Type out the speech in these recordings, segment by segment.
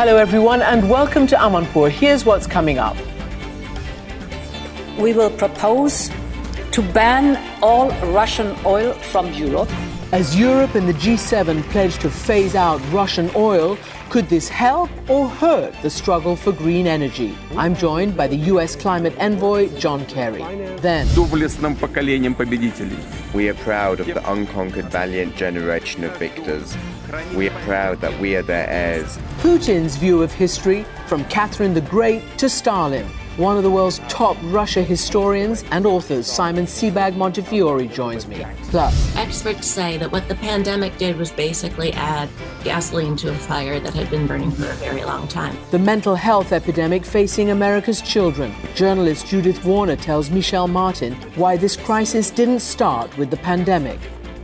Hello, everyone, and welcome to Amanpour. Here's what's coming up. We will propose to ban all Russian oil from Europe. As Europe and the G7 pledge to phase out Russian oil, could this help or hurt the struggle for green energy? I'm joined by the U.S. climate envoy, John Kerry. Then, we are proud of the unconquered valiant generation of victors. We are proud that we are their heirs. Putin's view of history, from Catherine the Great to Stalin. One of the world's top Russia historians and authors, Simon Sebag Montefiore, joins me. Plus, experts say that what the pandemic did was basically add gasoline to a fire that had been burning for a very long time. The mental health epidemic facing America's children. Journalist Judith Warner tells Michelle Martin why this crisis didn't start with the pandemic.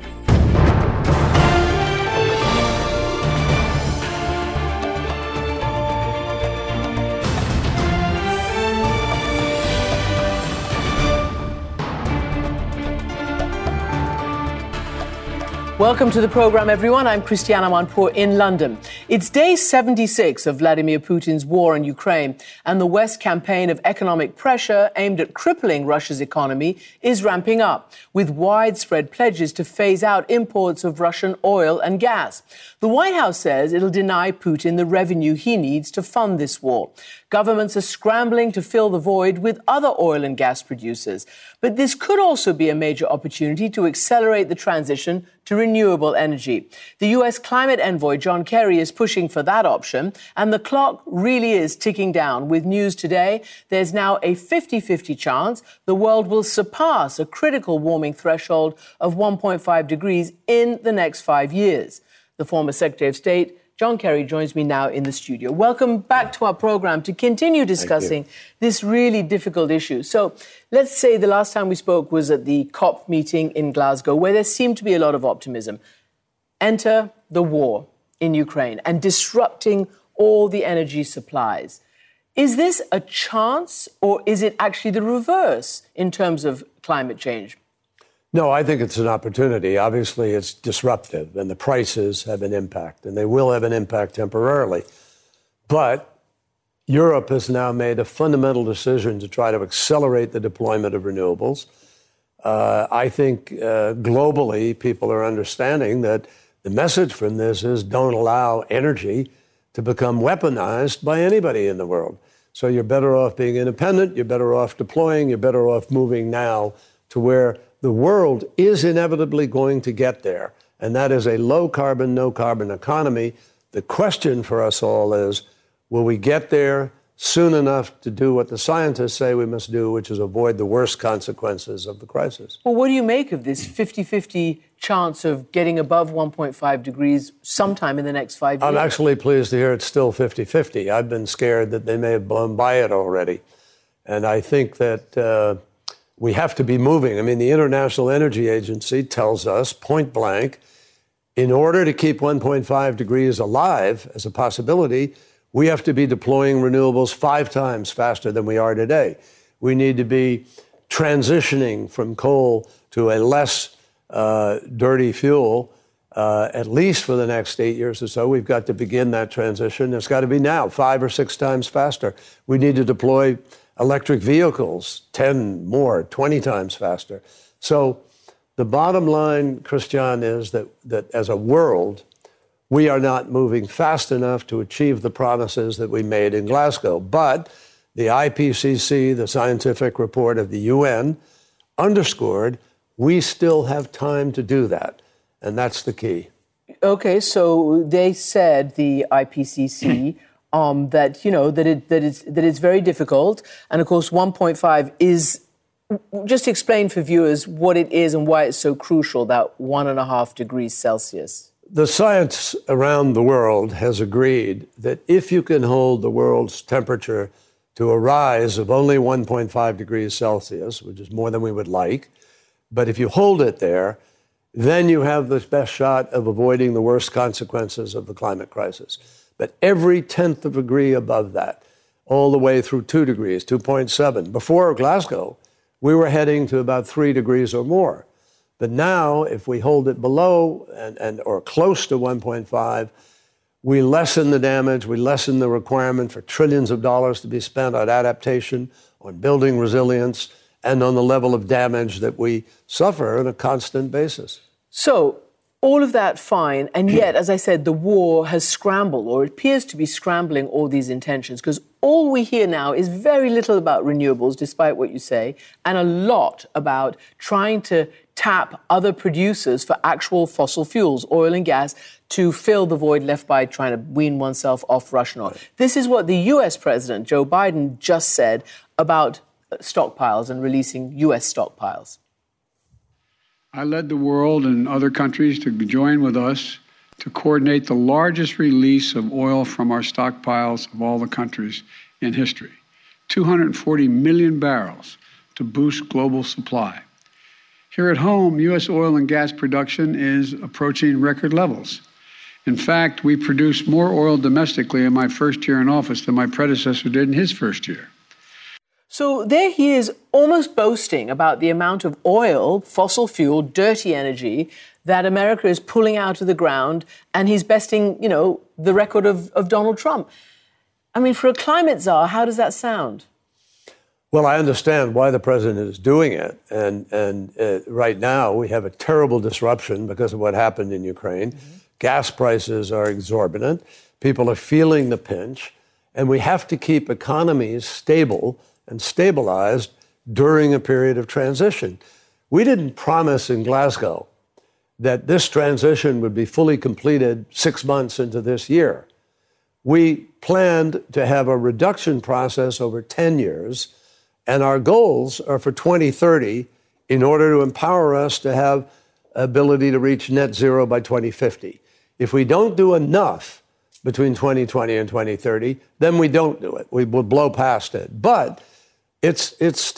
Welcome to the program, everyone. I'm Christiane Amanpour in London. It's day 76 of Vladimir Putin's war in Ukraine, and the West's campaign of economic pressure aimed at crippling Russia's economy is ramping up, with widespread pledges to phase out imports of Russian oil and gas. The White House says it'll deny Putin the revenue he needs to fund this war. Governments are scrambling to fill the void with other oil and gas producers. But this could also be a major opportunity to accelerate the transition to renewable energy. The U.S. climate envoy, John Kerry, is pushing for that option, and the clock really is ticking down. With news today, there's now a 50-50 chance the world will surpass a critical warming threshold of 1.5 degrees in the next 5 years. The former Secretary of State, John Kerry, joins me now in the studio. Welcome back to our program to continue discussing this really difficult issue. So let's say the last time we spoke was at the COP meeting in Glasgow, where there seemed to be a lot of optimism. Enter the war in Ukraine and disrupting all the energy supplies. Is this a chance, or is it actually the reverse in terms of climate change? No, I think it's an opportunity. Obviously, it's disruptive, and the prices have an impact, and they will have an impact temporarily. But Europe has now made a fundamental decision to try to accelerate the deployment of renewables. I think globally, people are understanding that the message from this is don't allow energy to become weaponized by anybody in the world. So you're better off being independent, you're better off deploying, you're better off moving now to where the world is inevitably going to get there, and that is a low-carbon, no-carbon economy. The question for us all is, will we get there soon enough to do what the scientists say we must do, which is avoid the worst consequences of the crisis? Well, what do you make of this 50-50 chance of getting above 1.5 degrees sometime in the next 5 years? I'm actually pleased to hear it's still 50-50. I've been scared that they may have blown by it already. And I think that we have to be moving. I mean, the International Energy Agency tells us, point blank, in order to keep 1.5 degrees alive as a possibility, we have to be deploying renewables 5 times faster than we are today. We need to be transitioning from coal to a less dirty fuel, at least for the next 8 years or so. We've got to begin that transition. It's got to be now, 5 or 6 times faster. We need to deploy electric vehicles, 10 more, 20 times faster. So the bottom line, Christian, is that as a world, we are not moving fast enough to achieve the promises that we made in Glasgow. But the IPCC, the scientific report of the UN, underscored we still have time to do that. And that's the key. Okay, so they said, the IPCC, that, you know, that it's very difficult. And of course, 1.5 is, just to explain for viewers what it is and why it's so crucial, that 1.5 degrees Celsius. The science around the world has agreed that if you can hold the world's temperature to a rise of only 1.5 degrees Celsius, which is more than we would like, but if you hold it there, then you have the best shot of avoiding the worst consequences of the climate crisis. But every 10th of a degree above that, all the way through 2 degrees, 2.7. Before Glasgow, we were heading to about 3 degrees or more. But now, if we hold it below or close to 1.5, we lessen the damage, we lessen the requirement for trillions of dollars to be spent on adaptation, on building resilience, and on the level of damage that we suffer on a constant basis. So, all of that fine, and yet, as I said, the war has scrambled, or appears to be scrambling all these intentions, because all we hear now is very little about renewables, despite what you say, and a lot about trying to tap other producers for actual fossil fuels, oil and gas, to fill the void left by trying to wean oneself off Russian oil. This is what the US President, Joe Biden, just said about stockpiles and releasing US stockpiles. I led the world and other countries to join with us to coordinate the largest release of oil from our stockpiles of all the countries in history, 240 million barrels to boost global supply. Here at home, U.S. oil and gas production is approaching record levels. In fact, we produced more oil domestically in my first year in office than my predecessor did in his first year. So there he is almost boasting about the amount of oil, fossil fuel, dirty energy that America is pulling out of the ground, and he's besting, the record of Donald Trump. I mean, for a climate czar, how does that sound? Well, I understand why the president is doing it. And right now we have a terrible disruption because of what happened in Ukraine. Mm-hmm. Gas prices are exorbitant. People are feeling the pinch. And we have to keep economies stable and stabilized during a period of transition. We didn't promise in Glasgow that this transition would be fully completed 6 months into this year. We planned to have a reduction process over 10 years, and our goals are for 2030 in order to empower us to have ability to reach net zero by 2050. If we don't do enough between 2020 and 2030, then we don't do it. We will blow past it. But it's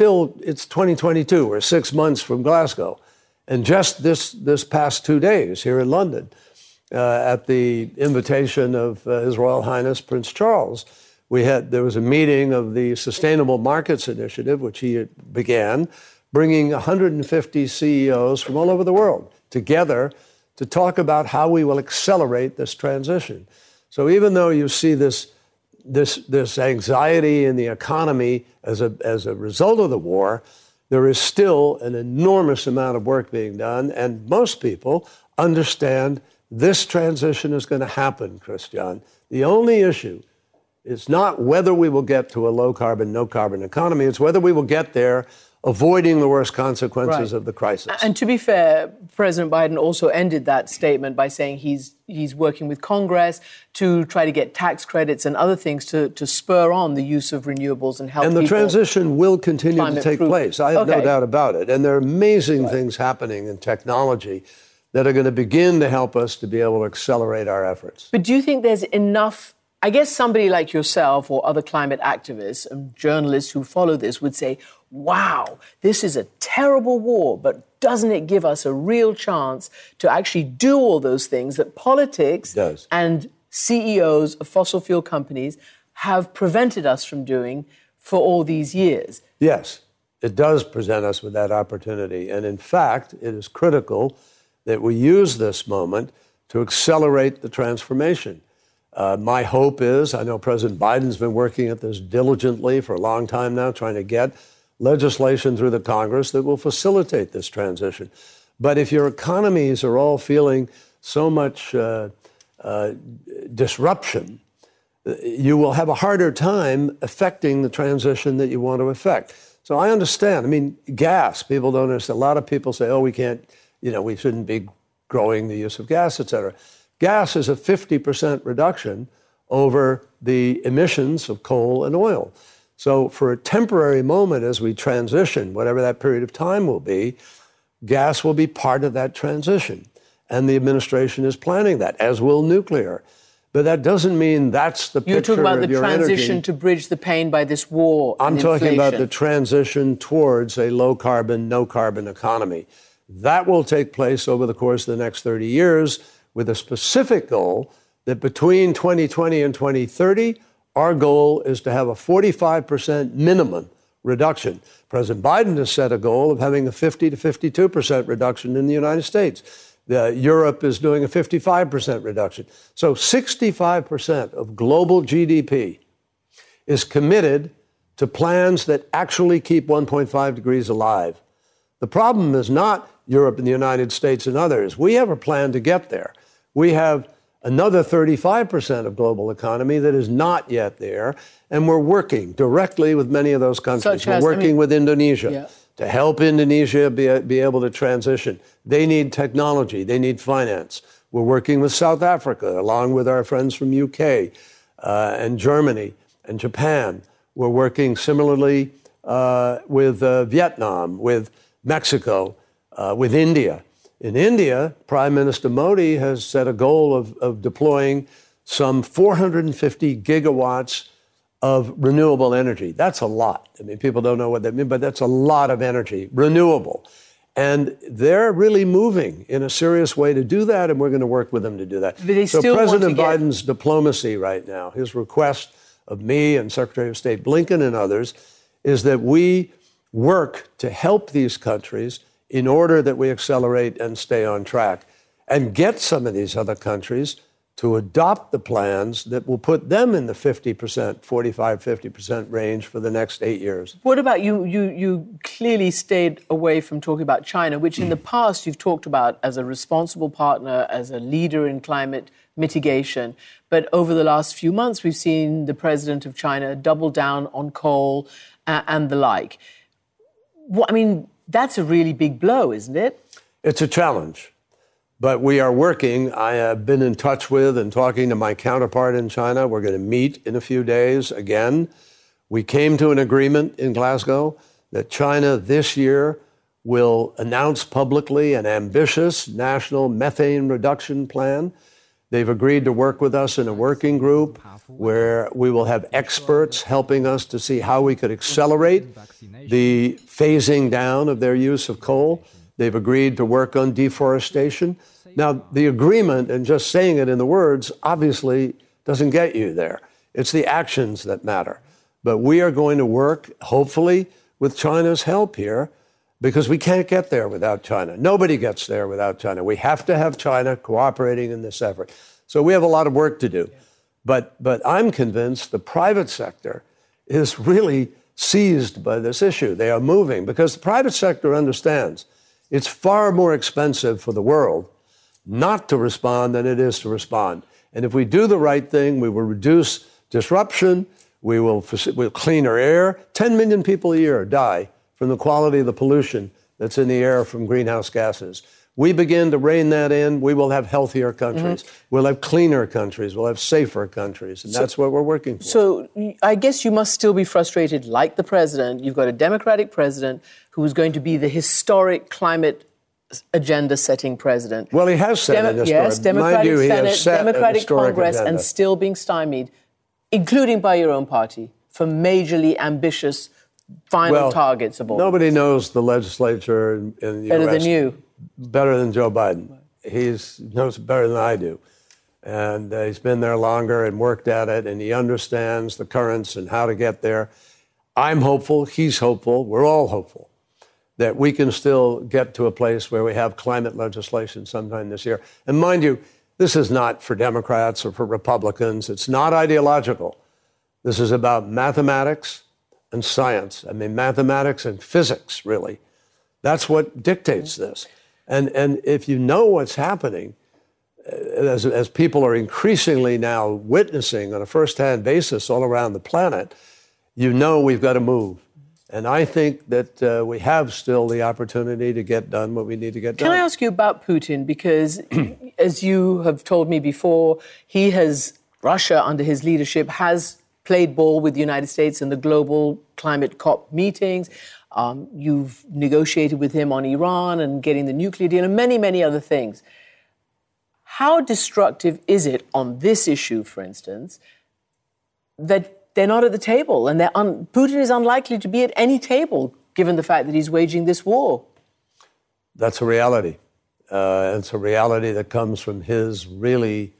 2022. We're 6 months from Glasgow. And just this past 2 days here in London, at the invitation of His Royal Highness Prince Charles, there was a meeting of the Sustainable Markets Initiative, which he began, bringing 150 CEOs from all over the world together to talk about how we will accelerate this transition. So even though you see this anxiety in the economy as a result of the war, there is still an enormous amount of work being done, and most people understand this transition is going to happen, Christian. The only issue is not whether we will get to a low-carbon, no-carbon economy. It's whether we will get there avoiding the worst consequences of the crisis. And to be fair, President Biden also ended that statement by saying he's working with Congress to try to get tax credits and other things to spur on the use of renewables and help people. And the transition will continue to take place. I have no doubt about it. And there are amazing things happening in technology that are going to begin to help us to be able to accelerate our efforts. But do you think there's enough? I guess somebody like yourself or other climate activists and journalists who follow this would say, wow, this is a terrible war, but doesn't it give us a real chance to actually do all those things that politics and CEOs of fossil fuel companies have prevented us from doing for all these years? Yes, it does present us with that opportunity. And in fact, it is critical that we use this moment to accelerate the transformation. My hope is, I know President Biden's been working at this diligently for a long time now, trying to get legislation through the Congress that will facilitate this transition. But if your economies are all feeling so much disruption, you will have a harder time affecting the transition that you want to affect. So I understand. I mean, gas, people don't understand. A lot of people say, we can't, we shouldn't be growing the use of gas, et cetera. Gas is a 50% reduction over the emissions of coal and oil. So for a temporary moment as we transition, whatever that period of time will be, gas will be part of that transition. And the administration is planning that, as will nuclear. But that doesn't mean that's the picture of your energy. You're talking about the transition to bridge the pain by this war and inflation. I'm talking about the transition towards a low-carbon, no-carbon economy. That will take place over the course of the next 30 years with a specific goal that between 2020 and 2030, our goal is to have a 45% minimum reduction. President Biden has set a goal of having a 50 to 52% reduction in the United States. Europe is doing a 55% reduction. So 65% of global GDP is committed to plans that actually keep 1.5 degrees alive. The problem is not Europe and the United States and others. We have a plan to get there. We have another 35% of global economy that is not yet there, and we're working directly with many of those countries. We're working with Indonesia to help Indonesia be able to transition. They need technology. They need finance. We're working with South Africa, along with our friends from UK and Germany and Japan. We're working similarly with Vietnam, with Mexico, with India. In India, Prime Minister Modi has set a goal of deploying some 450 gigawatts of renewable energy. That's a lot. I mean, people don't know what that means, but that's a lot of energy, renewable. And they're really moving in a serious way to do that, and we're going to work with them to do that. So President Biden's diplomacy right now, his request of me and Secretary of State Blinken and others, is that we work to help these countries in order that we accelerate and stay on track and get some of these other countries to adopt the plans that will put them in the 50%, 45, 50% range for the next 8 years. What about you? You clearly stayed away from talking about China, which in the past you've talked about as a responsible partner, as a leader in climate mitigation. But over the last few months, we've seen the president of China double down on coal and the like. I mean, that's a really big blow, isn't it? It's a challenge. But we are working. I have been in touch with and talking to my counterpart in China. We're going to meet in a few days again. We came to an agreement in Glasgow that China this year will announce publicly an ambitious national methane reduction plan. They've agreed to work with us in a working group where we will have experts helping us to see how we could accelerate the phasing down of their use of coal. They've agreed to work on deforestation. Now, the agreement and just saying it in the words obviously doesn't get you there. It's the actions that matter. But we are going to work, hopefully, with China's help here, because we can't get there without China. Nobody gets there without China. We have to have China cooperating in this effort. So we have a lot of work to do. But I'm convinced the private sector is really seized by this issue. They are moving because the private sector understands it's far more expensive for the world not to respond than it is to respond. And if we do the right thing, we will reduce disruption, we'll cleaner air. 10 million people a year die from the quality of the pollution that's in the air from greenhouse gases. We begin to rein that in, we will have healthier countries. We'll have cleaner countries. We'll have safer countries. And that's what we're working for. So I guess you must still be frustrated, like the president. You've got a Democratic president who is going to be the historic climate agenda-setting president. Well, he has set an historic. Yes, Democratic Senate, Democratic Congress, agenda. And still being stymied, including by your own party, for majorly ambitious final targets of all. Nobody knows the legislature in the better US than you. Better than Joe Biden. He knows it better than I do. And he's been there longer and worked at it, and he understands the currents and how to get there. I'm hopeful. He's hopeful. We're all hopeful that we can still get to a place where we have climate legislation sometime this year. And mind you, this is not for Democrats or for Republicans. It's not ideological. This is about mathematics and science. I mean, mathematics and physics, really. That's what dictates this. And if you know what's happening, as people are increasingly now witnessing on a first-hand basis all around the planet, you know we've got to move. And I think that we have still the opportunity to get done what we need to get done. Can I ask you about Putin? Because, as you have told me before, Russia, under his leadership, has played ball with the United States in the global climate COP meetings. You've negotiated with him on Iran and getting the nuclear deal and many, many other things. How destructive is it on this issue, for instance, that they're not at the table and Putin is unlikely to be at any table, given the fact that he's waging this war? That's a reality. It's a reality that comes from his really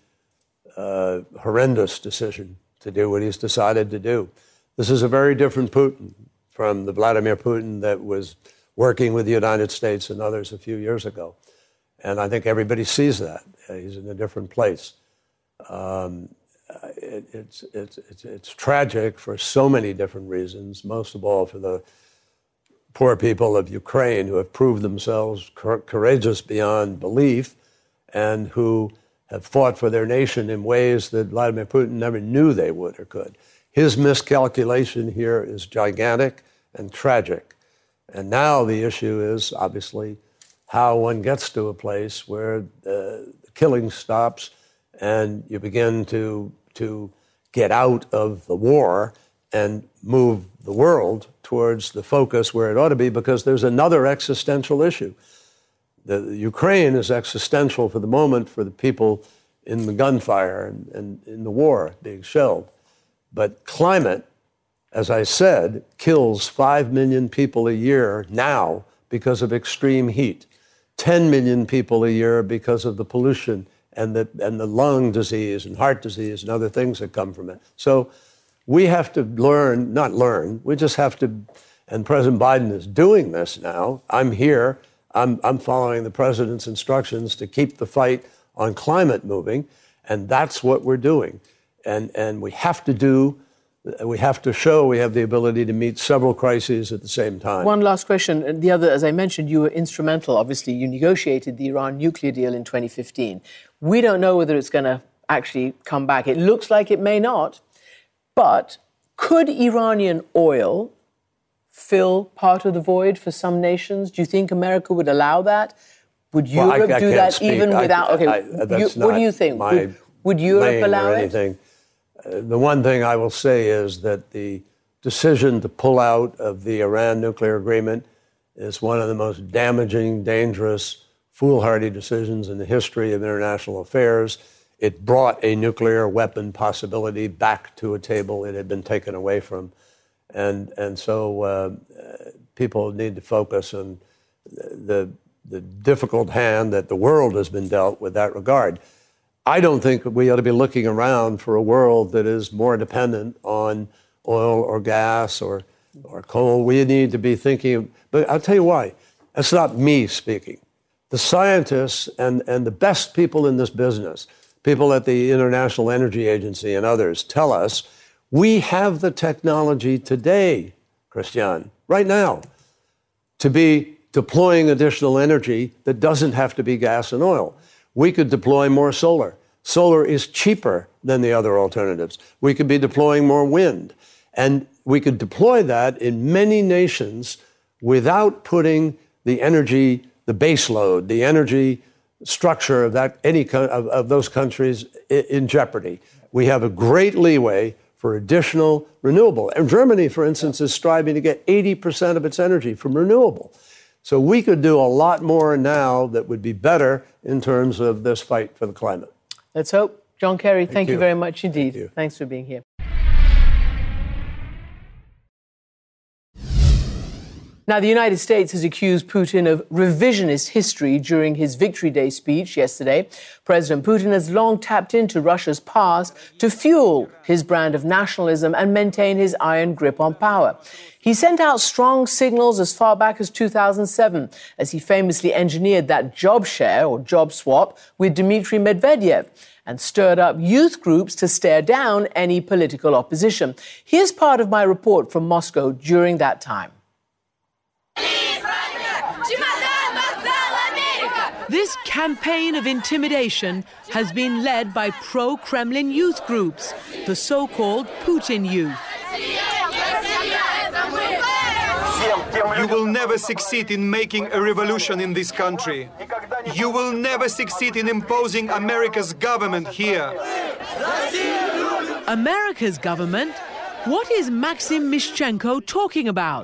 horrendous decision to do what he's decided to do. This is a very different Putin from the Vladimir Putin that was working with the United States and others a few years ago. And I think everybody sees that. He's in a different place. It's tragic for so many different reasons, most of all for the poor people of Ukraine who have proved themselves courageous beyond belief and who have fought for their nation in ways that Vladimir Putin never knew they would or could. His miscalculation here is gigantic and tragic. And now the issue is, obviously, how one gets to a place where the killing stops and you begin to get out of the war and move the world towards the focus where it ought to be, because there's another existential issue. The Ukraine is existential for the moment for the people in the gunfire and in the war being shelled. But climate, as I said, kills 5 million people a year now because of extreme heat, 10 million people a year because of the pollution and the lung disease and heart disease and other things that come from it. So we have to we just have to, and President Biden is doing this now. I'm here. I'm following the president's instructions to keep the fight on climate moving, and that's what we're doing. And we have to show we have the ability to meet several crises at the same time. One last question. And the other, as I mentioned, you were instrumental. Obviously, you negotiated the Iran nuclear deal in 2015. We don't know whether it's going to actually come back. It looks like it may not. But could Iranian oil fill part of the void for some nations? Do you think America would allow that? Would Europe do that speak. Even without... what do you think? Would Europe allow it? The one thing I will say is that the decision to pull out of the Iran nuclear agreement is one of the most damaging, dangerous, foolhardy decisions in the history of international affairs. It brought a nuclear weapon possibility back to a table it had been taken away from. And so people need to focus on the difficult hand that the world has been dealt with that regard. I don't think we ought to be looking around for a world that is more dependent on oil or gas or coal. We need to be thinking, but I'll tell you why. It's not me speaking. The scientists and the best people in this business, people at the International Energy Agency and others, tell us we have the technology today, Christian, right now, to be deploying additional energy that doesn't have to be gas and oil. We could deploy more solar. Solar is cheaper than the other alternatives. We could be deploying more wind. And we could deploy that in many nations without putting the energy, the base load, the energy structure of of those countries in jeopardy. We have a great leeway for additional renewable. And Germany, for instance, is striving to get 80% of its energy from renewable. So we could do a lot more now that would be better in terms of this fight for the climate. Let's hope. John Kerry, thank you very much indeed. Thanks for being here. Now, the United States has accused Putin of revisionist history during his Victory Day speech yesterday. President Putin has long tapped into Russia's past to fuel his brand of nationalism and maintain his iron grip on power. He sent out strong signals as far back as 2007, as he famously engineered that job share or job swap with Dmitry Medvedev and stirred up youth groups to stare down any political opposition. Here's part of my report from Moscow during that time. This campaign of intimidation has been led by pro-Kremlin youth groups, the so-called Putin youth. You will never succeed in making a revolution in this country. You will never succeed in imposing America's government here. America's government? What is Maxim Mishchenko talking about?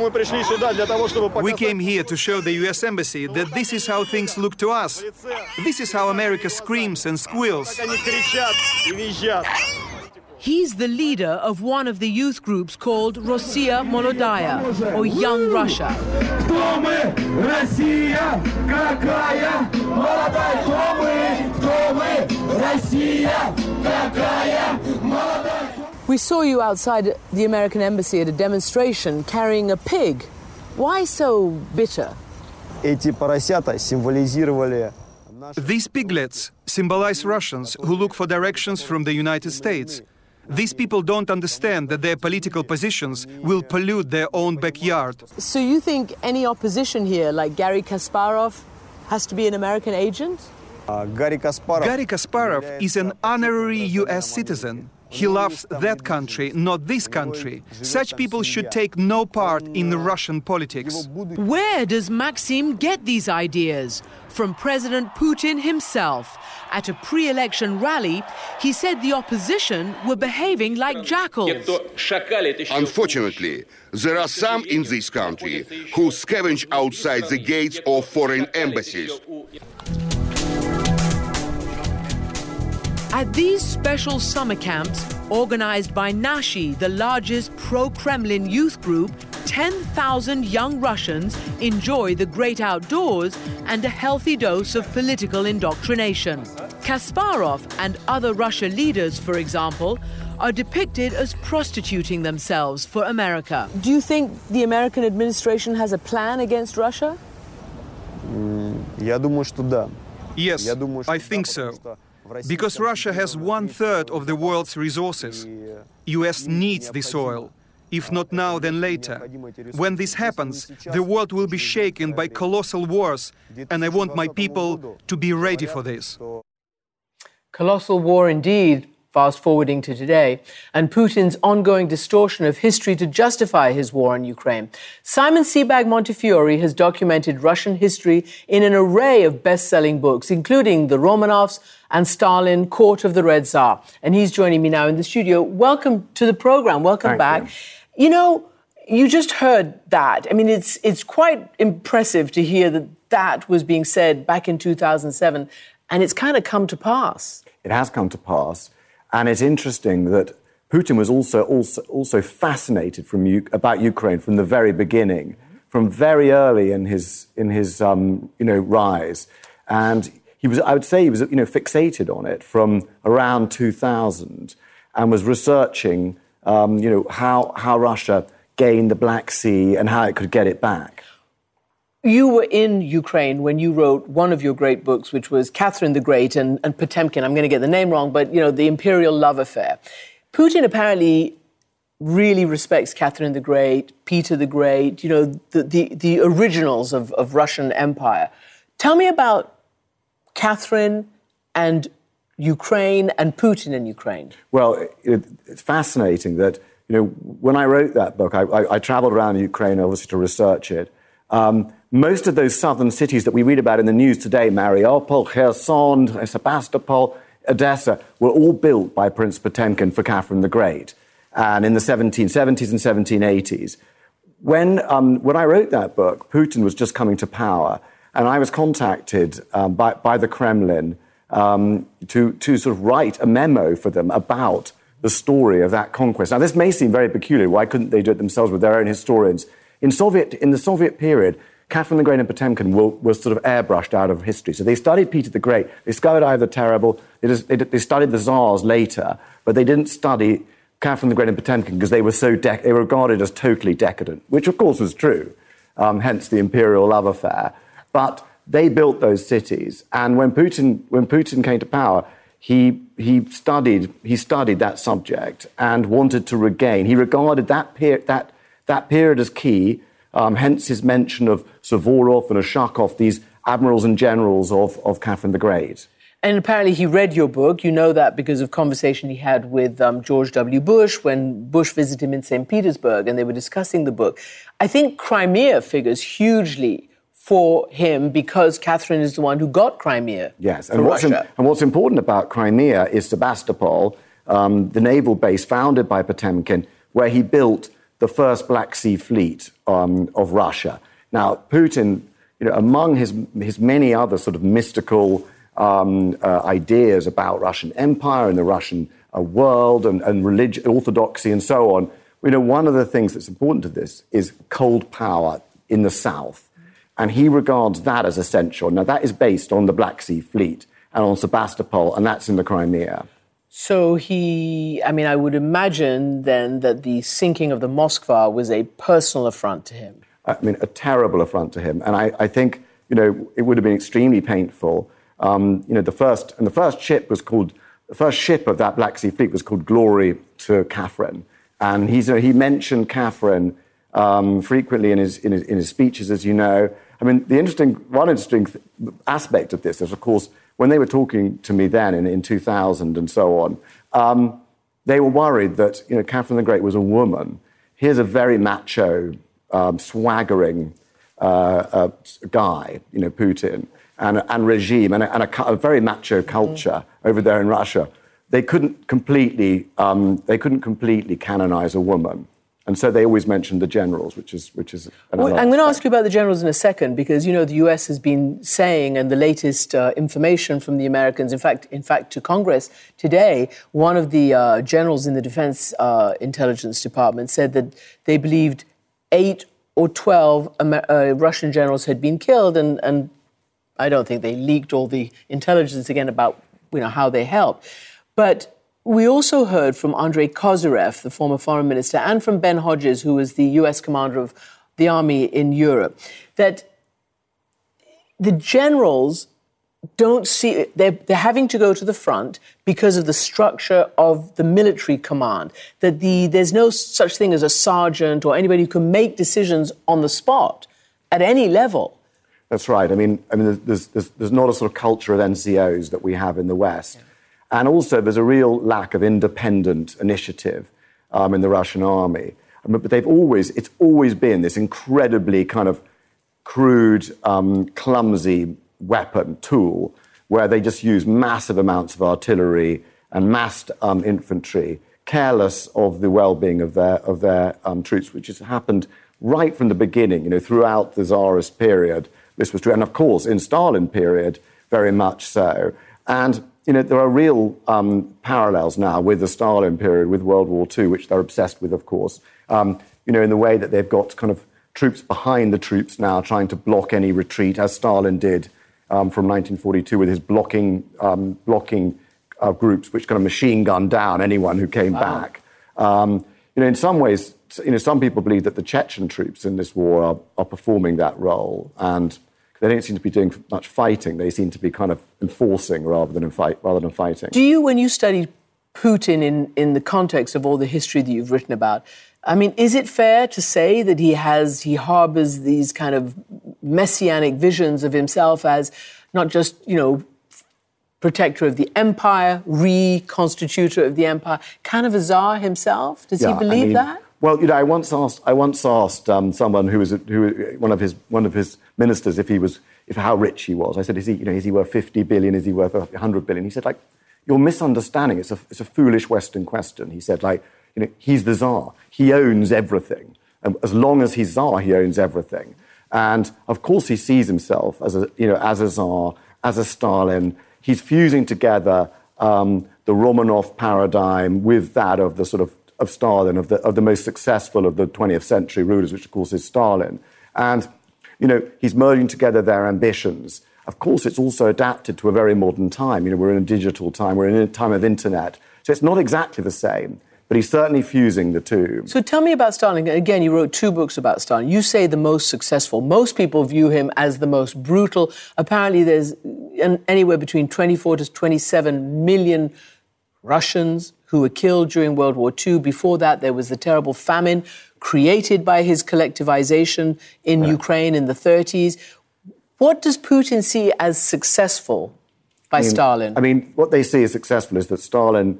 We came here to show the U.S. Embassy that this is how things look to us. This is how America screams and squeals. He's the leader of one of the youth groups called Rossiya Molodaya, or Young Russia. We saw you outside the American embassy at a demonstration carrying a pig. Why so bitter? Эти поросята символизировали... These piglets symbolize Russians who look for directions from the United States. These people don't understand that their political positions will pollute their own backyard. So you think any opposition here, like Garry Kasparov, has to be an American agent? Garry Kasparov is an honorary U.S. citizen. He loves that country, not this country. Such people should take no part in Russian politics. Where does Maxim get these ideas? From President Putin himself. At a pre-election rally, he said the opposition were behaving like jackals. Unfortunately, there are some in this country who scavenge outside the gates of foreign embassies. At these special summer camps, organized by Nashi, the largest pro-Kremlin youth group, 10,000 young Russians enjoy the great outdoors and a healthy dose of political indoctrination. Kasparov and other Russia leaders, for example, are depicted as prostituting themselves for America. Do you think the American administration has a plan against Russia? Я думаю, что да. Yes, I think so. Because Russia has 1/3 of the world's resources. US needs this oil. If not now, then later. When this happens, the world will be shaken by colossal wars, and I want my people to be ready for this. Colossal war indeed, fast forwarding to today, and Putin's ongoing distortion of history to justify his war on Ukraine. Simon Sebag Montefiore has documented Russian history in an array of best-selling books, including The Romanovs and Stalin, Court of the Red Tsar. And he's joining me now in the studio. Welcome to the program. Welcome back. You know, you just heard that. I mean, it's quite impressive to hear that that was being said back in 2007, and it's kind of come to pass. It has come to pass. And it's interesting that Putin was also fascinated about Ukraine from the very beginning, from very early in his rise. And I would say he was fixated on it from around 2000 and was researching how Russia gained the Black Sea and how it could get it back. You were in Ukraine when you wrote one of your great books, which was Catherine the Great and Potemkin. I'm going to get the name wrong, but, the imperial love affair. Putin apparently really respects Catherine the Great, Peter the Great, the originals of Russian Empire. Tell me about Catherine and Ukraine and Putin in Ukraine. Well, it's fascinating that, when I wrote that book, I traveled around Ukraine, obviously, to research it. Most of those southern cities that we read about in the news today, Mariupol, Kherson, Sebastopol, Odessa, were all built by Prince Potemkin for Catherine the Great, and in the 1770s and 1780s. When I wrote that book, Putin was just coming to power, and I was contacted by the Kremlin to sort of write a memo for them about the story of that conquest. Now, this may seem very peculiar. Why couldn't they do it themselves with their own historians? In the Soviet period, Catherine the Great and Potemkin were sort of airbrushed out of history. So they studied Peter the Great, they discovered Ivan the Terrible, they studied the Tsars later, but they didn't study Catherine the Great and Potemkin because they were they were regarded as totally decadent, which of course was true, hence the imperial love affair. But they built those cities, and when Putin came to power, he studied that subject and wanted to regain. He regarded that period as key. Hence his mention of Suvorov and Ushakov, these admirals and generals of Catherine the Great. And apparently he read your book. You know that because of conversation he had with George W. Bush when Bush visited him in St. Petersburg and they were discussing the book. I think Crimea figures hugely for him because Catherine is the one who got Crimea. Yes, and what's important about Crimea is Sebastopol, the naval base founded by Potemkin, where he built the first Black Sea fleet of Russia. Now, Putin, among his many other sort of mystical ideas about Russian empire and the Russian world and religion, orthodoxy and so on, one of the things that's important to this is cold power in the south. And he regards that as essential. Now, that is based on the Black Sea fleet and on Sebastopol, and that's in the Crimea. So I would imagine then that the sinking of the Moskva was a personal affront to him. A terrible affront to him. And I think it would have been extremely painful. The first ship of that Black Sea Fleet was called Glory to Catherine, and he mentioned Catherine frequently in his speeches, as you know. I mean, one interesting aspect of this is, of course, when they were talking to me then in 2000 and so on, they were worried that Catherine the Great was a woman. Here's a very macho, swaggering guy, Putin, and regime, and a very macho culture over there in Russia. They couldn't completely canonize a woman. And so they always mentioned the generals, which is another I'm going to ask you about the generals in a second, because, the US has been saying, and the latest information from the Americans, in fact, to Congress today, one of the generals in the Defense Intelligence Department said that they believed 8 or 12 Russian generals had been killed, and I don't think they leaked all the intelligence again about, how they helped. But we also heard from Andrei Kozyrev, the former foreign minister, and from Ben Hodges, who was the US commander of the army in Europe, that the generals don't see, they're having to go to the front because of the structure of the military command, that there's no such thing as a sergeant or anybody who can make decisions on the spot at any level. That's right. I mean, there's not a sort of culture of NCOs that we have in the West. Yeah. And also, there's a real lack of independent initiative in the Russian army. But it's always been this incredibly kind of crude, clumsy weapon tool where they just use massive amounts of artillery and massed infantry, careless of the well-being of their troops, which has happened right from the beginning. Throughout the Tsarist period, this was true, and of course in Stalin period, very much so. And there are real parallels now with the Stalin period, with World War II, which they're obsessed with, of course, in the way that they've got kind of troops behind the troops now trying to block any retreat, as Stalin did from 1942 with his blocking groups, which kind of machine gunned down anyone who came back. In some ways, some people believe that the Chechen troops in this war are performing that role, and they don't seem to be doing much fighting. They seem to be kind of enforcing rather than fighting. Do you, when you study Putin in the context of all the history that you've written about, I mean, is it fair to say that he harbors these kind of messianic visions of himself as not just, protector of the empire, reconstitutor of the empire, kind of a czar himself? Does he believe that? Well, I once asked someone who was one of his ministers how rich he was. I said, is he worth 50 billion? Is he worth 100 billion? He said, you're misunderstanding. It's a foolish Western question. He said, he's the Tsar. He owns everything. And as long as he's Tsar, he owns everything. And of course, he sees himself as a Tsar, as a Stalin. He's fusing together the Romanov paradigm with that of the sort of Stalin, of the most successful of the 20th century rulers, which of course is Stalin. And, he's merging together their ambitions. Of course, it's also adapted to a very modern time. We're in a digital time, we're in a time of internet. So it's not exactly the same, but he's certainly fusing the two. So tell me about Stalin. Again, you wrote 2 books about Stalin. You say the most successful. Most people view him as the most brutal. Apparently, there's anywhere between 24 to 27 million Russians who were killed during World War II. Before that, there was the terrible famine created by his collectivization in Ukraine in the 30s. What does Putin see as successful by Stalin? I mean, what they see as successful is that Stalin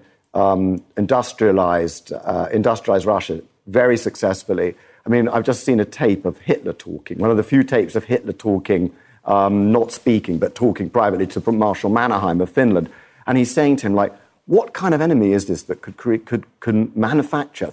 industrialized Russia very successfully. I mean, I've just seen a tape of Hitler talking, one of the few tapes of Hitler talking, not speaking, but talking privately to Marshal Mannerheim of Finland. And he's saying to him, what kind of enemy is this that could manufacture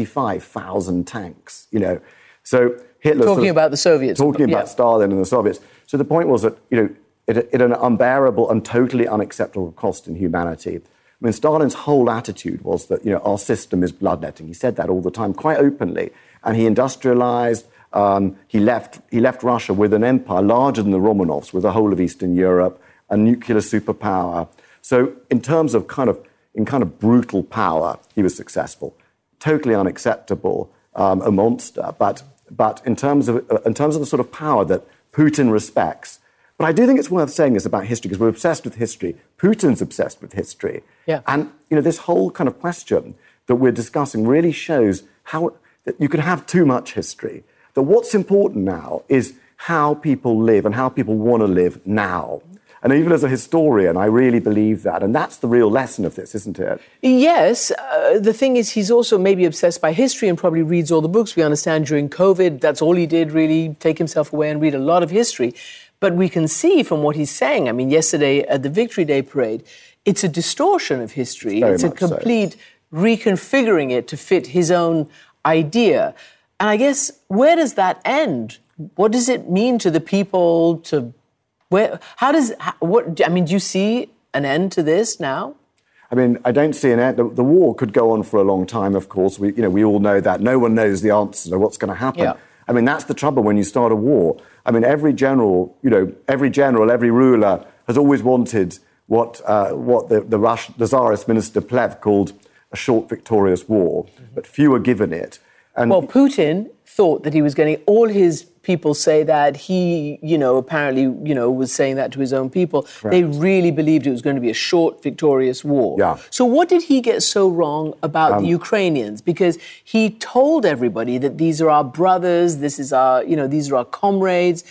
35,000 tanks? So Hitler talking about the Soviets, talking about Stalin and the Soviets. So the point was that at an unbearable and totally unacceptable cost in humanity. I mean, Stalin's whole attitude was that our system is bloodletting. He said that all the time, quite openly, and he industrialized. He left Russia with an empire larger than the Romanovs, with the whole of Eastern Europe, a nuclear superpower. So in terms of kind of brutal power, he was successful. Totally unacceptable, a monster. But in terms of the sort of power that Putin respects, But I do think it's worth saying this about history, because we're obsessed with history. Putin's obsessed with history. Yeah. And, this whole kind of question that we're discussing really shows how that you can have too much history. That what's important now is how people live and how people want to live now. And even as a historian, I really believe that. And that's the real lesson of this, isn't it? Yes. The thing is, he's also maybe obsessed by history and probably reads all the books. We understand during COVID, that's all he did, really take himself away and read a lot of history. But we can see from what he's saying, I mean, yesterday at the Victory Day parade, it's a distortion of history. It's a complete reconfiguring it to fit his own idea. And I guess, where does that end? What does it mean to the people? Do you see an end to this now? I mean, I don't see an end. The war could go on for a long time, of course. We all know that. No one knows the answer to what's going to happen. Yeah. I mean, that's the trouble when you start a war. I mean, every general, every ruler has always wanted what the Tsarist minister Plev called a short, victorious war, but few are given it. And Putin thought that he was getting all his people say that. He, apparently, was saying that to his own people. Correct. They really believed it was going to be a short, victorious war. Yeah. So what did he get so wrong about the Ukrainians? Because he told everybody that these are our brothers, this is our, these are our comrades.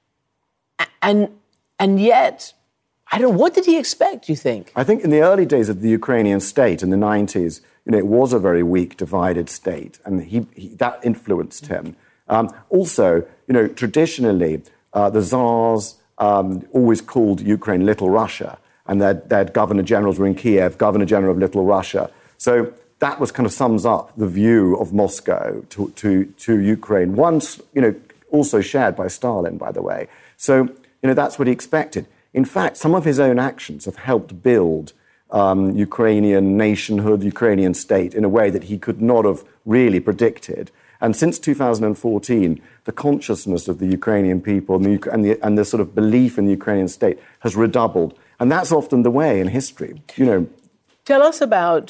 And yet, I don't know, what did he expect, you think? I think in the early days of the Ukrainian state, in the 90s, it was a very weak, divided state, and that influenced him. Also, traditionally, the Tsars always called Ukraine Little Russia, and their governor-generals were in Kiev, governor-general of Little Russia. So that was kind of sums up the view of Moscow to Ukraine, once, also shared by Stalin, by the way. So, that's what he expected. In fact, some of his own actions have helped build Ukrainian nationhood, Ukrainian state, in a way that he could not have really predicted. And since 2014, the consciousness of the Ukrainian people and the sort of belief in the Ukrainian state has redoubled. And that's often the way in history, Tell us about,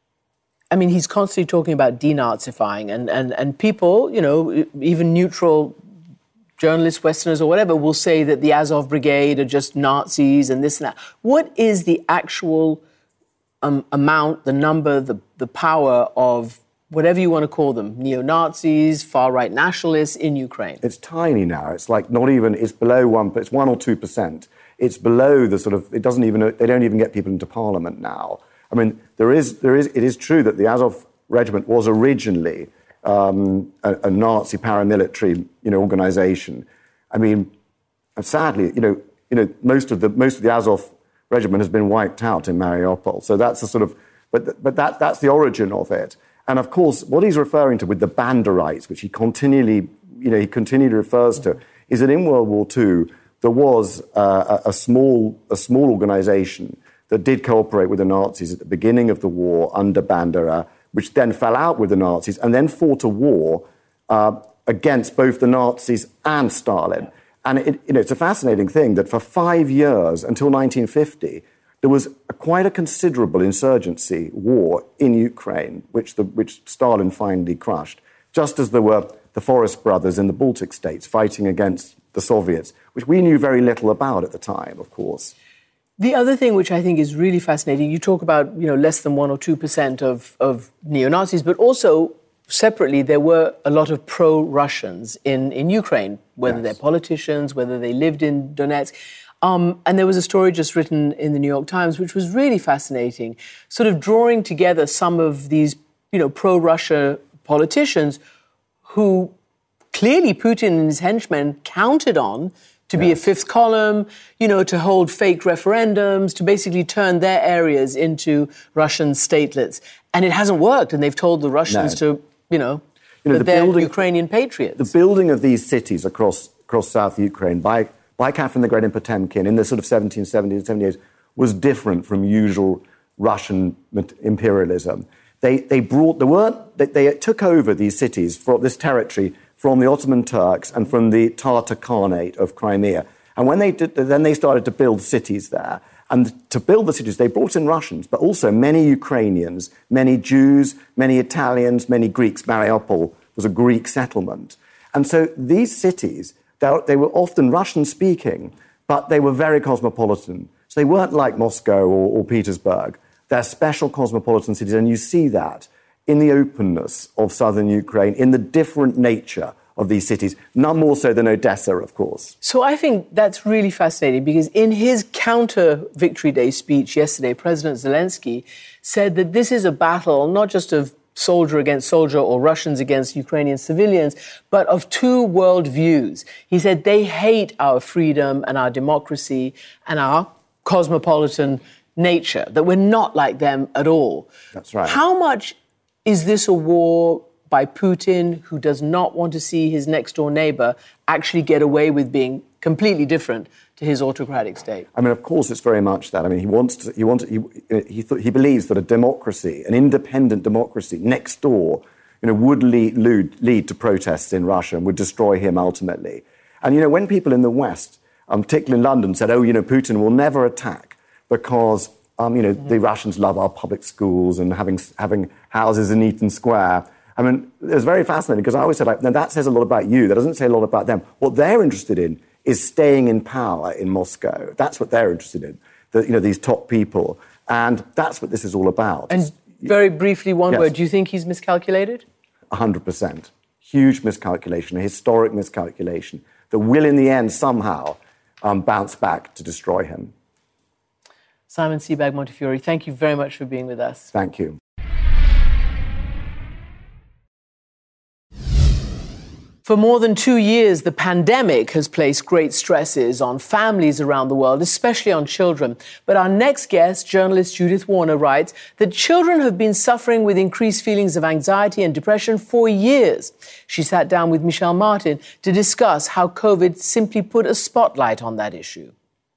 he's constantly talking about denazifying and people, even neutral journalists, Westerners or whatever, will say that the Azov Brigade are just Nazis and this and that. What is the actual amount, the number, the power of whatever you want to call them, neo-Nazis, far-right nationalists in Ukraine? It's tiny now. It's like not even, it's below 1%, it's 1 or 2%. It's below the sort of, they don't even get people into parliament now. I mean, it is true that the Azov Regiment was originally a Nazi paramilitary, organization. I mean, and sadly, most of the Azov Regiment has been wiped out in Mariupol. So that's a sort of, but that's the origin of it. And of course, what he's referring to with the Banderites, which he continually refers to, is that in World War II there was a small organization that did cooperate with the Nazis at the beginning of the war under Bandera, which then fell out with the Nazis and then fought a war against both the Nazis and Stalin. And it's a fascinating thing that for 5 years, until 1950, there was quite a considerable insurgency war in Ukraine, which Stalin finally crushed, just as there were the Forest brothers in the Baltic states fighting against the Soviets, which we knew very little about at the time, of course. The other thing which I think is really fascinating, you talk about less than 1 or 2% of neo-Nazis, but also separately there were a lot of pro-Russians in Ukraine, whether they're politicians, whether they lived in Donetsk. And there was a story just written in the New York Times, which was really fascinating, sort of drawing together some of these, pro-Russia politicians who clearly Putin and his henchmen counted on to be a fifth column, to hold fake referendums, to basically turn their areas into Russian statelets. And it hasn't worked, and they've told the Russians to, that they're Ukrainian patriots. The building of these cities across South Ukraine by Catherine the Great in Potemkin in the sort of 1770s and 78s was different from usual Russian imperialism. They took over these cities, this territory, from the Ottoman Turks and from the Tatar Khanate of Crimea. And when they did, then they started to build cities there. And to build the cities, they brought in Russians, but also many Ukrainians, many Jews, many Italians, many Greeks. Mariupol was a Greek settlement. And so these cities, they were often Russian-speaking, but they were very cosmopolitan. So they weren't like Moscow or Petersburg. They're special cosmopolitan cities, and you see that in the openness of southern Ukraine, in the different nature of these cities, none more so than Odessa, of course. So I think that's really fascinating because in his counter-Victory Day speech yesterday, President Zelensky said that this is a battle not just of soldier against soldier or Russians against Ukrainian civilians, but of two world views. He said they hate our freedom and our democracy and our cosmopolitan nature, that we're not like them at all. That's right. How much is this a war by Putin, who does not want to see his next-door neighbor actually get away with being completely different to his autocratic state? I mean, of course, it's very much that. I mean, he believes that a democracy, an independent democracy next door, would lead to protests in Russia and would destroy him ultimately. And, when people in the West, particularly in London, said, Putin will never attack because, the Russians love our public schools and having houses in Eaton Square. I mean, it was very fascinating because I always said, no, that says a lot about you. That doesn't say a lot about them. What they're interested in is staying in power in Moscow. That's what they're interested in, these top people. And that's what this is all about. And very briefly, one word, do you think he's miscalculated? 100%. Huge miscalculation, a historic miscalculation that will, in the end, somehow bounce back to destroy him. Simon Sebag Montefiore, thank you very much for being with us. Thank you. For more than 2 years, the pandemic has placed great stresses on families around the world, especially on children. But our next guest, journalist Judith Warner, writes that children have been suffering with increased feelings of anxiety and depression for years. She sat down with Michelle Martin to discuss how COVID simply put a spotlight on that issue.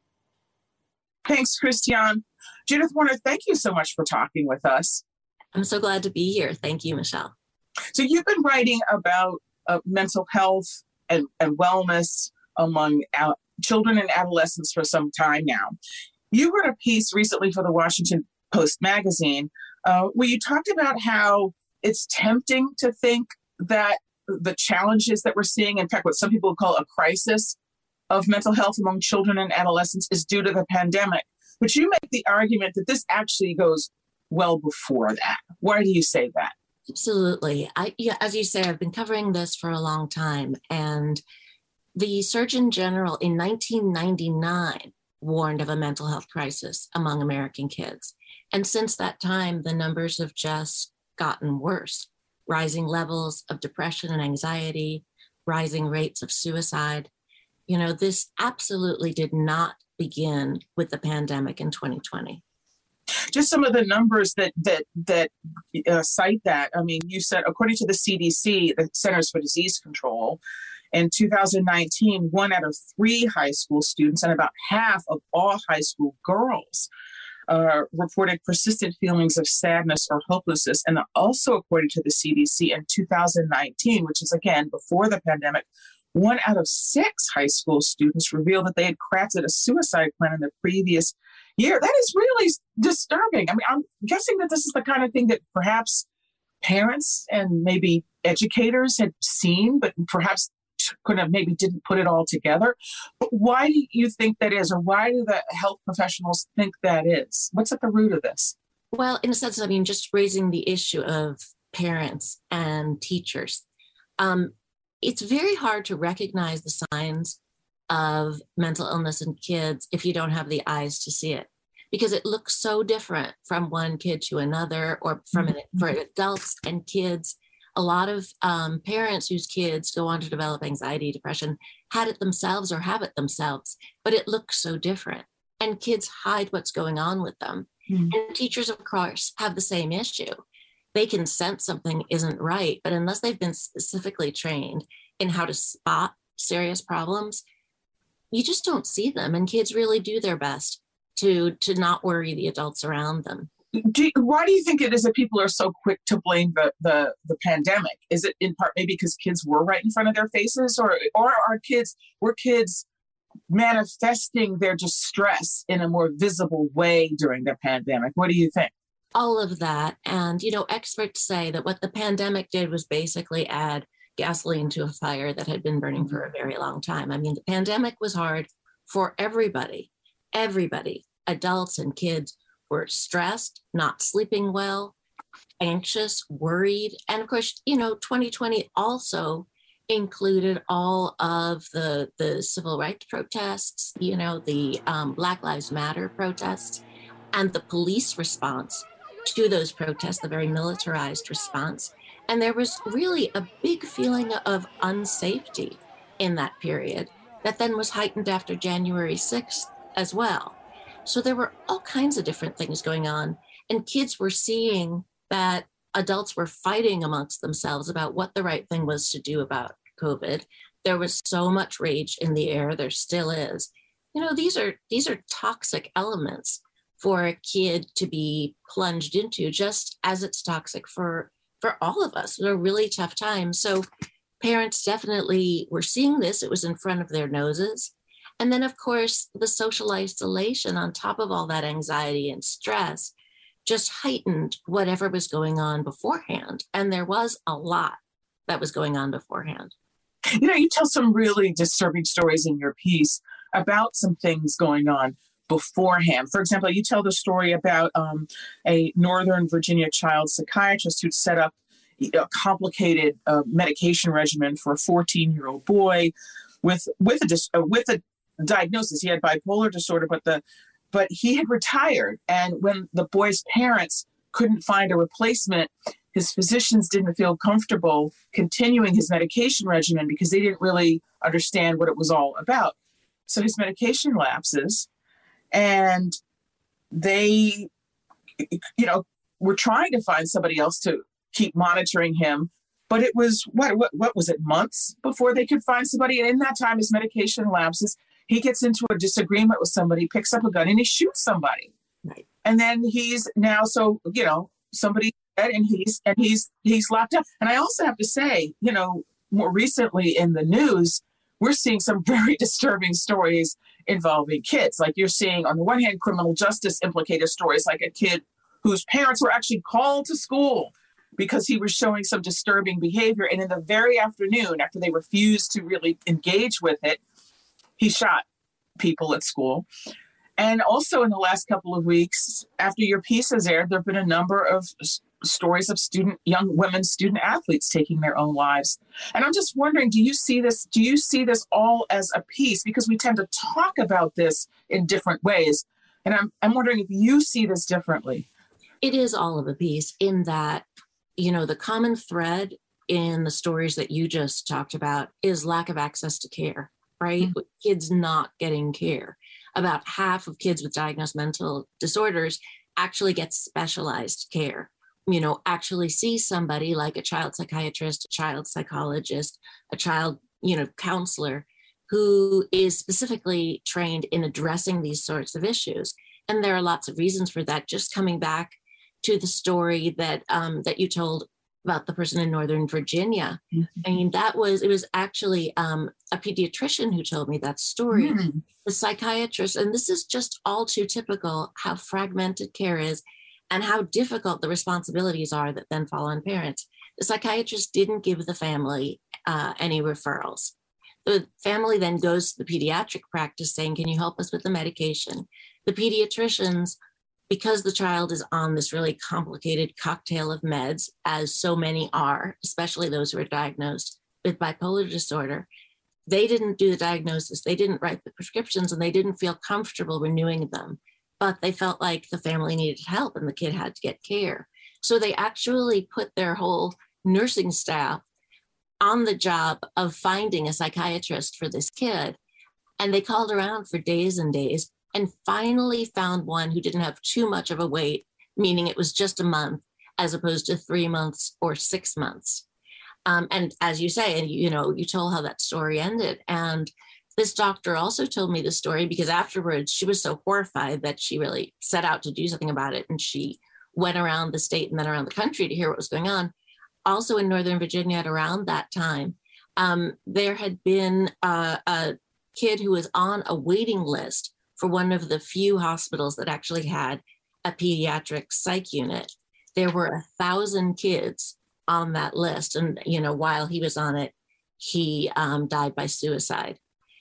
Thanks, Christiane. Judith Warner, thank you so much for talking with us. I'm so glad to be here. Thank you, Michelle. So you've been writing about mental health and wellness among children and adolescents for some time now. You wrote a piece recently for the Washington Post magazine where you talked about how it's tempting to think that the challenges that we're seeing, in fact, what some people call a crisis of mental health among children and adolescents, is due to the pandemic. But you make the argument that this actually goes well before that. Why do you say that? Absolutely. As you say, I've been covering this for a long time. And the Surgeon General in 1999 warned of a mental health crisis among American kids. And since that time, the numbers have just gotten worse. Rising levels of depression and anxiety, rising rates of suicide. This absolutely did not begin with the pandemic in 2020. Just some of the numbers that cite that. I mean, you said, according to the CDC, the Centers for Disease Control, in 2019, 1 out of 3 high school students and about half of all high school girls reported persistent feelings of sadness or hopelessness. And also, according to the CDC, in 2019, which is, again, before the pandemic, 1 out of 6 high school students revealed that they had crafted a suicide plan in the previous year. That is really disturbing. I mean, I'm guessing that this is the kind of thing that perhaps parents and maybe educators had seen, but perhaps maybe didn't put it all together. But why do you think that is, or why do the health professionals think that is? What's at the root of this? Well, in a sense, I mean, just raising the issue of parents and teachers. It's very hard to recognize the signs of mental illness in kids if you don't have the eyes to see it, because it looks so different from one kid to another, or for adults and kids. A lot of parents whose kids go on to develop anxiety, depression, had it themselves or have it themselves, but it looks so different. And kids hide what's going on with them. Mm-hmm. And teachers, of course, have the same issue. They can sense something isn't right, but unless they've been specifically trained in how to spot serious problems, you just don't see them. And kids really do their best to not worry the adults around them. Why do you think it is that people are so quick to blame the pandemic? Is it in part maybe because kids were right in front of their faces, or were kids manifesting their distress in a more visible way during the pandemic? What do you think? All of that. And, experts say that what the pandemic did was basically add gasoline to a fire that had been burning for a very long time. I mean, the pandemic was hard for everybody, adults and kids were stressed, not sleeping well, anxious, worried. And of course, 2020 also included all of the civil rights protests, the Black Lives Matter protests, and the police response to those protests, the very militarized response. And there was really a big feeling of unsafety in that period that then was heightened after January 6th as well. So there were all kinds of different things going on, and kids were seeing that adults were fighting amongst themselves about what the right thing was to do about COVID. There was so much rage in the air. There still is. These are toxic elements for a kid to be plunged into, just as it's toxic for all of us. They're really tough times. So parents definitely were seeing this. It was in front of their noses. And then, of course, the social isolation on top of all that anxiety and stress just heightened whatever was going on beforehand. And there was a lot that was going on beforehand. You tell some really disturbing stories in your piece about some things going on beforehand. For example, you tell the story about a Northern Virginia child psychiatrist who'd set up a complicated medication regimen for a 14-year-old boy with a diagnosis. He had bipolar disorder, but he had retired. And when the boy's parents couldn't find a replacement, his physicians didn't feel comfortable continuing his medication regimen because they didn't really understand what it was all about. So his medication lapses, and they, were trying to find somebody else to keep monitoring him. But it was, what was it, months before they could find somebody? And in that time, his medication lapses. He gets into a disagreement with somebody, picks up a gun, and he shoots somebody. Right. And then he's now, somebody dead, and he's locked up. And I also have to say, more recently in the news, we're seeing some very disturbing stories involving kids. Like you're seeing, on the one hand, criminal justice implicated stories, like a kid whose parents were actually called to school because he was showing some disturbing behavior. And in the very afternoon, after they refused to really engage with it, he shot people at school. And also in the last couple of weeks, after your piece has aired, there have been a number of stories of young women student athletes taking their own lives. And I'm just wondering, do you see this all as a piece? Because we tend to talk about this in different ways. And I'm wondering if you see this differently. It is all of a piece in that, the common thread in the stories that you just talked about is lack of access to care, right? Mm-hmm. Kids not getting care. About half of kids with diagnosed mental disorders actually get specialized care, actually see somebody like a child psychiatrist, a child psychologist, a child, counselor who is specifically trained in addressing these sorts of issues. And there are lots of reasons for that. Just coming back to the story that you told about the person in Northern Virginia. Mm-hmm. I mean, it was actually a pediatrician who told me that story. Mm-hmm. The psychiatrist, and this is just all too typical, how fragmented care is and how difficult the responsibilities are that then fall on parents. The psychiatrist didn't give the family any referrals. The family then goes to the pediatric practice saying, can you help us with the medication? The pediatricians, because the child is on this really complicated cocktail of meds, as so many are, especially those who are diagnosed with bipolar disorder, they didn't do the diagnosis, they didn't write the prescriptions, and they didn't feel comfortable renewing them. But they felt like the family needed help and the kid had to get care. So they actually put their whole nursing staff on the job of finding a psychiatrist for this kid. And they called around for days and days and finally found one who didn't have too much of a wait, meaning it was just a month as opposed to 3 months or 6 months. And as you say, and you told how that story ended. And this doctor also told me the story because afterwards she was so horrified that she really set out to do something about it. And she went around the state and then around the country to hear what was going on. Also in Northern Virginia at around that time, there had been a kid who was on a waiting list for one of the few hospitals that actually had a pediatric psych unit. There were 1,000 kids on that list. And, while he was on it, he died by suicide.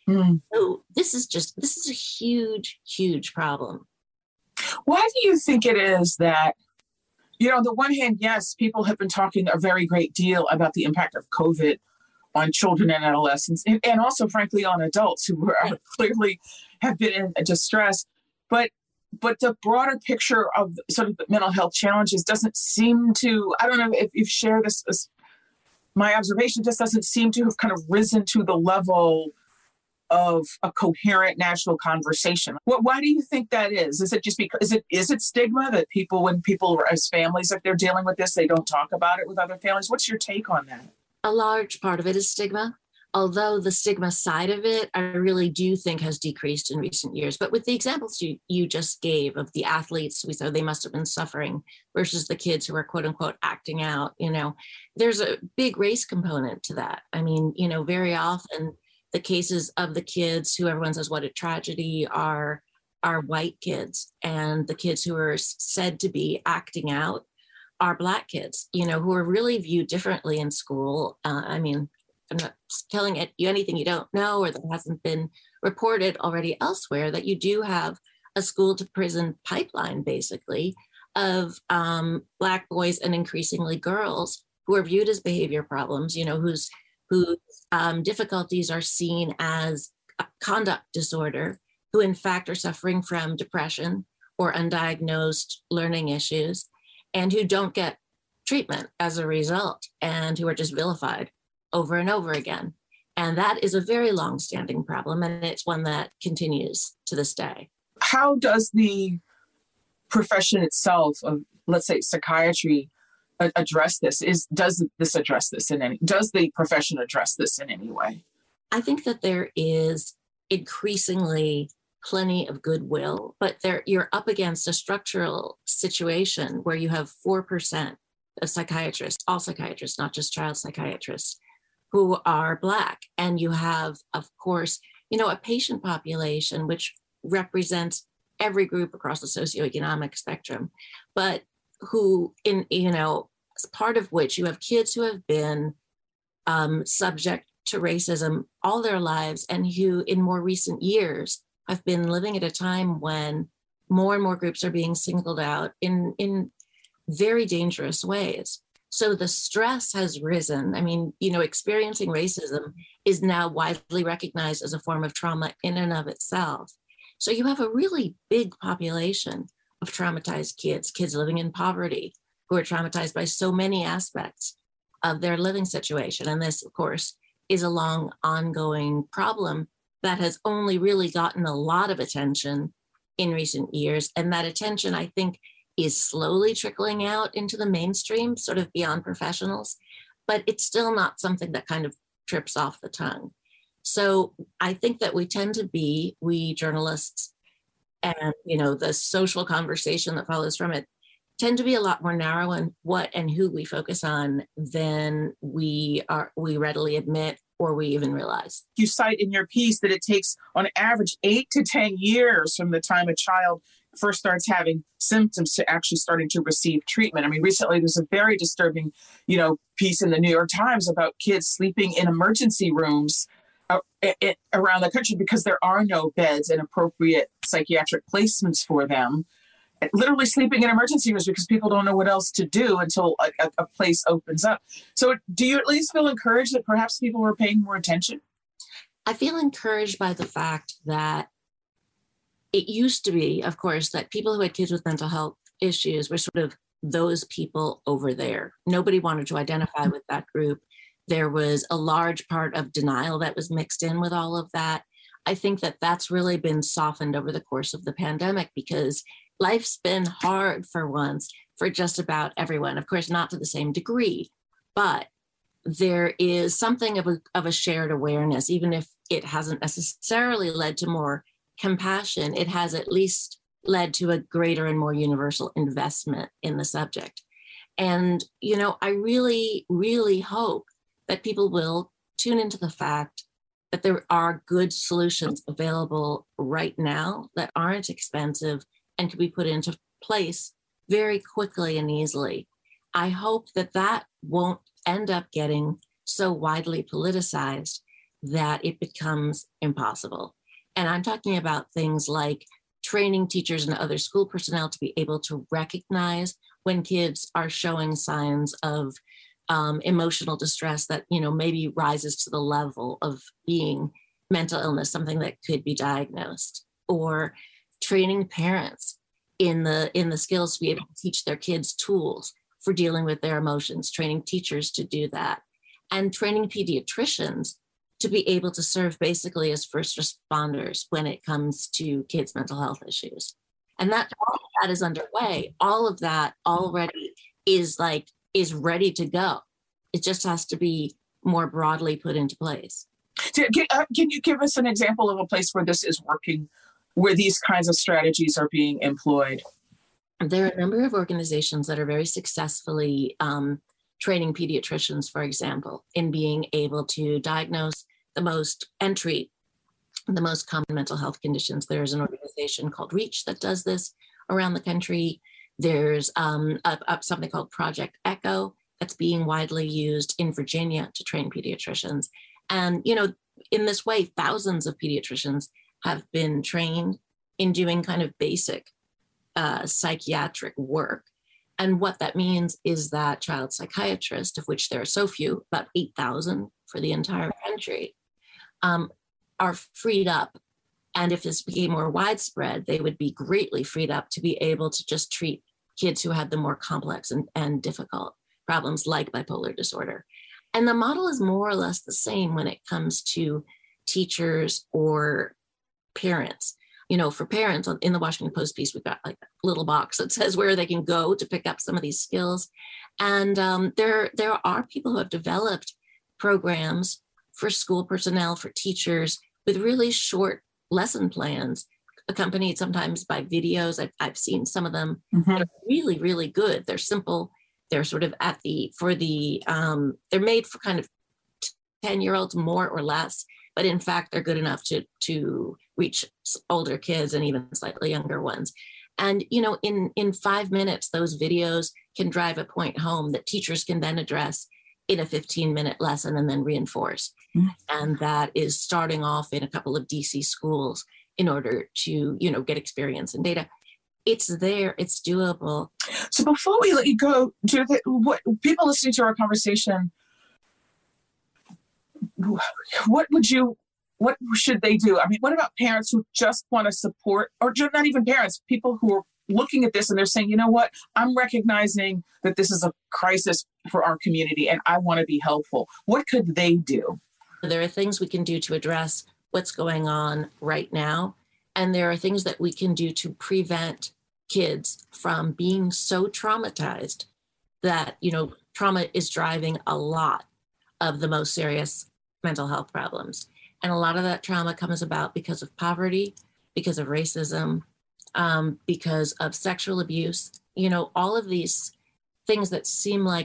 So this is a huge, huge problem. Why do you think it is that, on the one hand, yes, people have been talking a very great deal about the impact of COVID on children and adolescents, and also, frankly, on adults who are clearly have been in distress. But the broader picture of sort of the mental health challenges doesn't seem to, I don't know if you've shared this, my observation just doesn't seem to have kind of risen to the level of a coherent national conversation. Why do you think that is? Is it just because, is it stigma that when people as families, if they're dealing with this, they don't talk about it with other families? What's your take on that? A large part of it is stigma, although the stigma side of it, I really do think has decreased in recent years. But with the examples you just gave of the athletes, we said they must have been suffering versus the kids who are quote unquote acting out, there's a big race component to that. I mean, very often the cases of the kids who everyone says what a tragedy are white kids, and the kids who are said to be acting out are Black kids, who are really viewed differently in school. I mean, I'm not telling you anything you don't know or that hasn't been reported already elsewhere, that you do have a school to prison pipeline, basically, of Black boys and increasingly girls who are viewed as behavior problems, whose difficulties are seen as a conduct disorder, who in fact are suffering from depression or undiagnosed learning issues, and who don't get treatment as a result, and who are just vilified over and over again. And that is a very long-standing problem, and it's one that continues to this day. How does the profession itself of, let's say, psychiatry address this? Does the profession address this in any way? I think that there is increasingly plenty of goodwill, but you're up against a structural situation where you have 4% of psychiatrists, all psychiatrists, not just child psychiatrists, who are Black. And you have, of course, a patient population which represents every group across the socioeconomic spectrum, but who part of which you have kids who have been subject to racism all their lives, and who in more recent years have been living at a time when more and more groups are being singled out in very dangerous ways. So the stress has risen. I mean, experiencing racism is now widely recognized as a form of trauma in and of itself. So you have a really big population of traumatized kids living in poverty, who are traumatized by so many aspects of their living situation. And this, of course, is a long ongoing problem that has only really gotten a lot of attention in recent years. And that attention, I think, is slowly trickling out into the mainstream, sort of beyond professionals, but it's still not something that kind of trips off the tongue. So I think that we journalists and, the social conversation that follows from it tend to be a lot more narrow in what and who we focus on than we readily admit or we even realize. You cite in your piece that it takes on average 8 to 10 years from the time a child first starts having symptoms to actually starting to receive treatment. I mean, recently there's a very disturbing, piece in the New York Times about kids sleeping in emergency rooms around the country because there are no beds and appropriate psychiatric placements for them. Literally sleeping in emergency rooms because people don't know what else to do until a place opens up. So do you at least feel encouraged that perhaps people are paying more attention? I feel encouraged by the fact that it used to be, of course, that people who had kids with mental health issues were sort of those people over there. Nobody wanted to identify with that group. There was a large part of denial that was mixed in with all of that. I think that that's really been softened over the course of the pandemic because life's been hard for once for just about everyone. Of course, not to the same degree, but there is something of a shared awareness, even if it hasn't necessarily led to more compassion, it has at least led to a greater and more universal investment in the subject. And, I really, really hope that people will tune into the fact that there are good solutions available right now that aren't expensive and can be put into place very quickly and easily. I hope that won't end up getting so widely politicized that it becomes impossible. And I'm talking about things like training teachers and other school personnel to be able to recognize when kids are showing signs of emotional distress that, maybe rises to the level of being mental illness, something that could be diagnosed, or training parents in the skills to be able to teach their kids tools for dealing with their emotions, training teachers to do that, and training pediatricians to be able to serve basically as first responders when it comes to kids' mental health issues. And all of that is underway. All of that already is ready to go. It just has to be more broadly put into place. Can you give us an example of a place where this is working, where these kinds of strategies are being employed? There are a number of organizations that are very successfully training pediatricians, for example, in being able to diagnose and treat the most common mental health conditions. There's an organization called REACH that does this around the country. There's something called Project ECHO that's being widely used in Virginia to train pediatricians. And, in this way, thousands of pediatricians have been trained in doing kind of basic psychiatric work. And what that means is that child psychiatrists, of which there are so few, about 8,000 for the entire country, are freed up. And if this became more widespread, they would be greatly freed up to be able to just treat kids who had the more complex and difficult problems like bipolar disorder. And the model is more or less the same when it comes to teachers or parents. For parents, in the Washington Post piece, we've got like a little box that says where they can go to pick up some of these skills. And there are people who have developed programs for school personnel, for teachers, with really short lesson plans, accompanied sometimes by videos. I've seen some of them that are really, really good. They're simple. They're sort of they're made for kind of 10-year-olds, more or less, but in fact, they're good enough to reach older kids and even slightly younger ones. And, in 5 minutes, those videos can drive a point home that teachers can then address in a 15-minute lesson and then reinforce. And that is starting off in a couple of DC schools in order to, get experience and data. It's there, it's doable. So before we let you go, Judith, what people listening to our conversation, what should they do? I mean, what about parents who just want to support, or not even parents, people who are looking at this and they're saying, you know what, I'm recognizing that this is a crisis for our community and I want to be helpful. What could they do? There are things we can do to address what's going on right now. And there are things that we can do to prevent kids from being so traumatized that, trauma is driving a lot of the most serious mental health problems. And a lot of that trauma comes about because of poverty, because of racism, because of sexual abuse, all of these things that seem like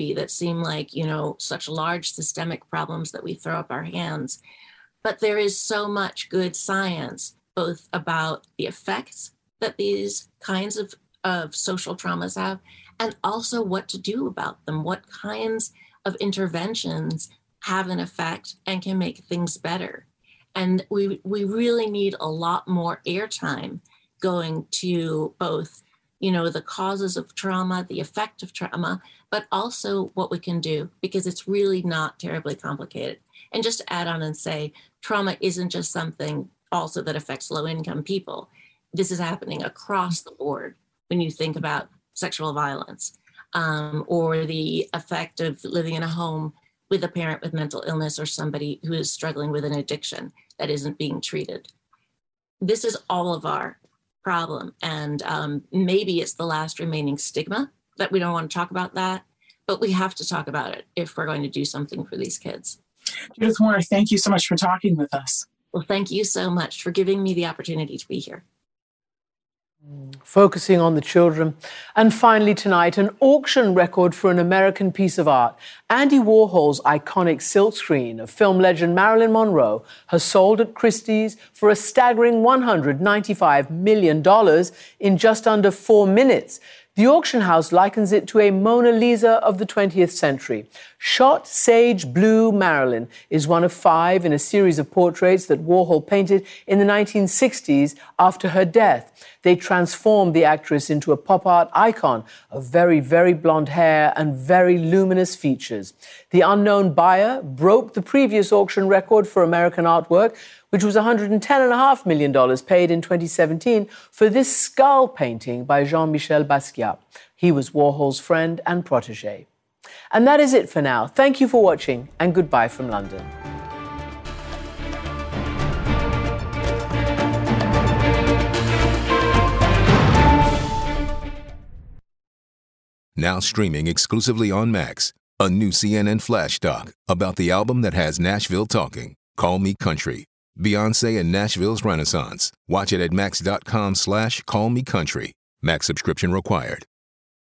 such large systemic problems that we throw up our hands. But there is so much good science, both about the effects that these kinds of social traumas have, and also what to do about them, what kinds of interventions have an effect and can make things better. And we really need a lot more airtime going to both, the causes of trauma, the effect of trauma, but also what we can do, because it's really not terribly complicated. And just to add on and say, trauma isn't just something also that affects low-income people. This is happening across the board when you think about sexual violence or the effect of living in a home with a parent with mental illness or somebody who is struggling with an addiction that isn't being treated. This is all of our problem. And maybe it's the last remaining stigma that we don't want to talk about that, but we have to talk about it if we're going to do something for these kids. Judith Warner, thank you so much for talking with us. Well, thank you so much for giving me the opportunity to be here. Focusing on the children. And finally tonight, an auction record for an American piece of art. Andy Warhol's iconic silkscreen of film legend Marilyn Monroe has sold at Christie's for a staggering $195 million in just under 4 minutes. The auction house likens it to a Mona Lisa of the 20th century. Shot Sage Blue Marilyn is one of 5 in a series of portraits that Warhol painted in the 1960s after her death. They transformed the actress into a pop art icon of very, very blonde hair and very luminous features. The unknown buyer broke the previous auction record for American artwork, which was $110.5 million paid in 2017 for this skull painting by Jean-Michel Basquiat. He was Warhol's friend and protégé. And that is it for now. Thank you for watching, and goodbye from London. Now streaming exclusively on Max, a new CNN Flash doc about the album that has Nashville talking, Call Me Country. Beyoncé and Nashville's Renaissance. Watch it at max.com/callmecountry. Max subscription required.